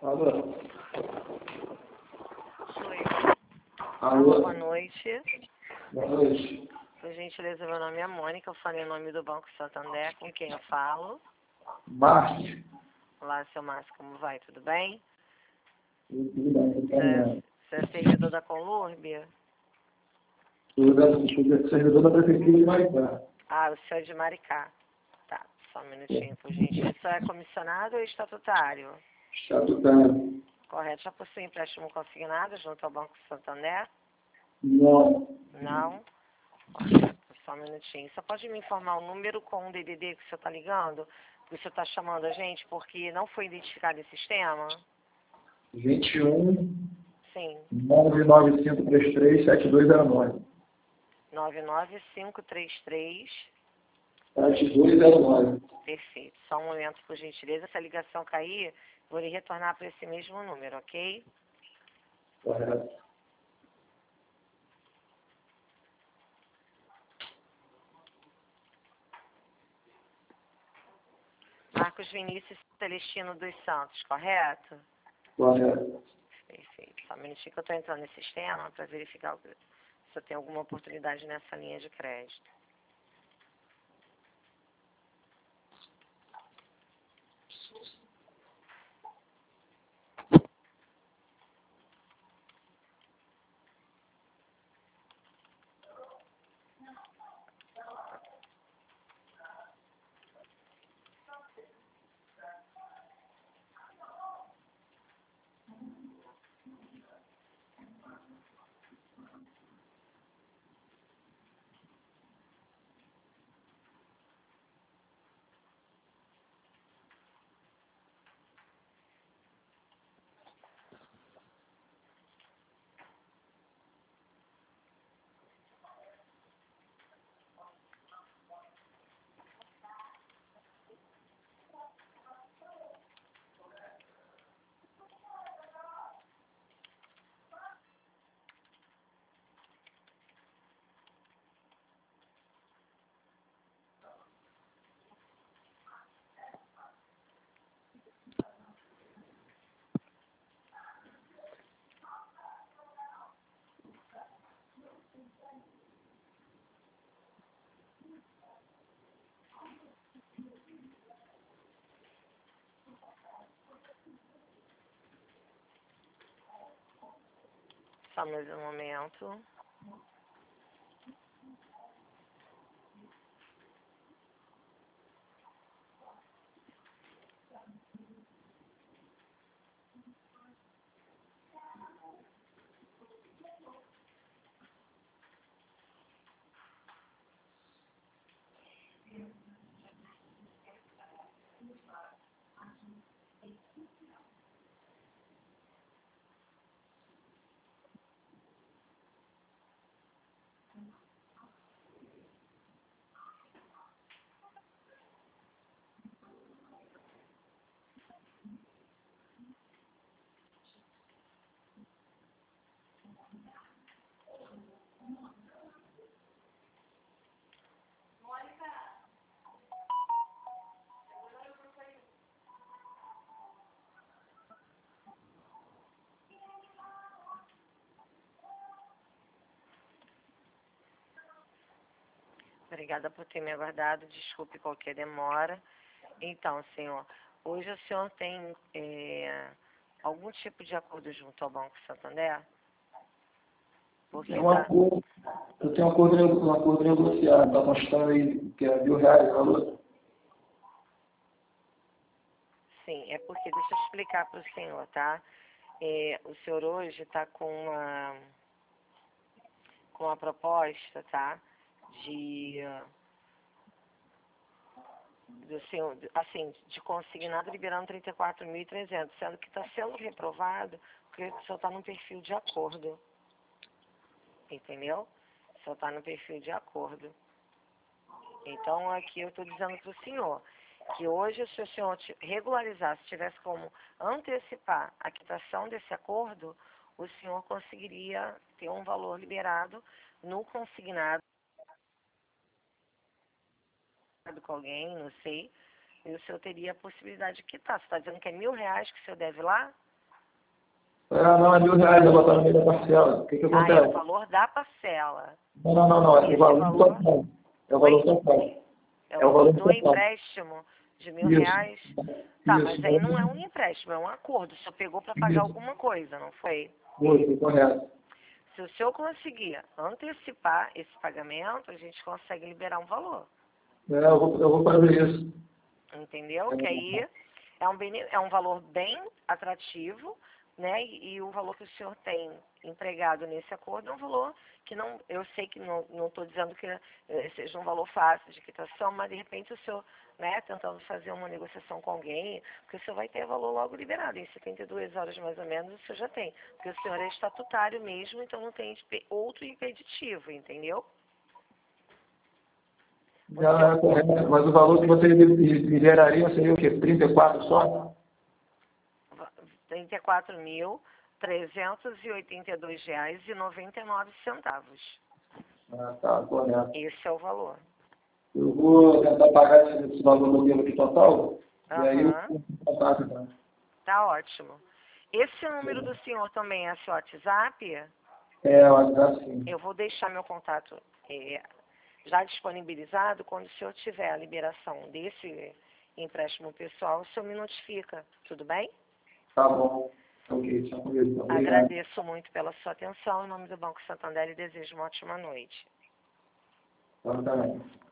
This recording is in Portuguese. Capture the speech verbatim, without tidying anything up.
Alô? Oi. Alô? Boa noite. Boa noite. Por gentileza, meu nome é Mônica, eu falei em nome do Banco Santander, com quem eu falo? Márcio? Olá, seu Márcio, como vai? Tudo bem? Tudo bem, tudo Você é, bem. você é servidor da Conlurb? Tudo bem, servidor da Prefeitura de Maricá. Ah, o senhor é de Maricá. Tá, só um minutinho, por gentileza. O senhor é comissionado ou estatutário? Estatutário. Correto, já possui empréstimo consignado junto ao Banco Santander? Não. Não? Correto, só um minutinho. Você pode me informar o número com o D D D que o senhor está ligando? Que o senhor está chamando a gente porque não foi identificado em sistema? vinte e um, Sim. nove nove cinco três três, sete dois zero nove. nove nove cinco três três. sete dois zero nove. Perfeito. Só um momento, por gentileza. Se a ligação cair, vou lhe retornar para esse mesmo número, ok? Correto. Marcos Vinícius Celestino dos Santos, correto? Correto. Perfeito. Só um minutinho que eu estou entrando no sistema para verificar o- se eu tenho alguma oportunidade nessa linha de crédito. Só mais um momento. Obrigada por ter me aguardado. Desculpe qualquer demora. Então, senhor, hoje o senhor tem é, algum tipo de acordo junto ao Banco Santander? Porque É um tá, acordo. Eu tenho um acordo, nego- um acordo negociado. Está constando aí que é mil reais, valor? sim, é porque, deixa eu explicar para o senhor, tá? É, o senhor hoje está com uma, com uma proposta, tá? De, do senhor, assim, de consignado liberando trinta e quatro mil e trezentos, sendo que está sendo reprovado porque o senhor está num perfil de acordo. Entendeu? O senhor está no perfil de acordo. Então, aqui eu estou dizendo para o senhor que hoje, se o senhor te- regularizar, se tivesse como antecipar a quitação desse acordo, o senhor conseguiria ter um valor liberado no consignado com alguém, não sei, e o senhor teria a possibilidade de quitar. Você está dizendo que é mil reais que o senhor deve lá? Ah, não, é mil reais, eu vou botar no meio da parcela. O que que Ah, é o acontece? valor da parcela. Não, não, não, não, é Esse o valor valor? total. É o Oi? valor total. É o É o valor valor do total. empréstimo de mil Isso. reais? Tá, mas Isso. aí não é um empréstimo, é um acordo. O senhor pegou para pagar Isso. alguma coisa, não foi? Isso, correto. Se o senhor conseguir antecipar esse pagamento, a gente consegue liberar um valor. É, eu vou, eu vou fazer isso. Entendeu? É, Que aí é um, bene- é um valor bem atrativo, né? E, e o valor que o senhor tem empregado nesse acordo é um valor que não, eu sei que não estou dizendo que eh, seja um valor fácil de quitação, mas de repente o senhor, né, tentando fazer uma negociação com alguém, porque o senhor vai ter valor logo liberado, em setenta e duas horas mais ou menos o senhor já tem, porque o senhor é estatutário mesmo, então não tem impe- outro impeditivo, entendeu? O já é senhor correto. Mas o valor que você liberaria seria o quê? trinta e quatro só? trinta e quatro mil, trezentos e oitenta e dois reais e noventa e nove centavos. Ah, tá, correto. Esse é o valor. Eu vou tentar pagar esse, esse valor do livro aqui total, e aí eu Aham, vou contato, então. tá ótimo. Esse número do senhor também é seu WhatsApp? É, o WhatsApp sim. Eu vou deixar meu contato é, já disponibilizado. Quando o senhor tiver a liberação desse empréstimo pessoal, o senhor me notifica, tudo bem? Tá bom. Ok, tchau, então. Obrigado. Agradeço muito pela sua atenção. Em nome do Banco Santander, e desejo uma ótima noite. Então, tá bem.